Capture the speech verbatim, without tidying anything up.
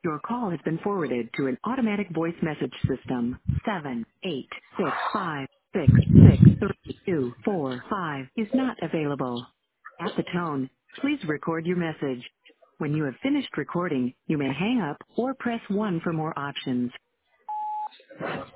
Your call has been forwarded to an automatic voice message system. Seven eight six five six six three two four five is not available. At the tone, please record your message. When you have finished recording, you may hang up or press one for more options.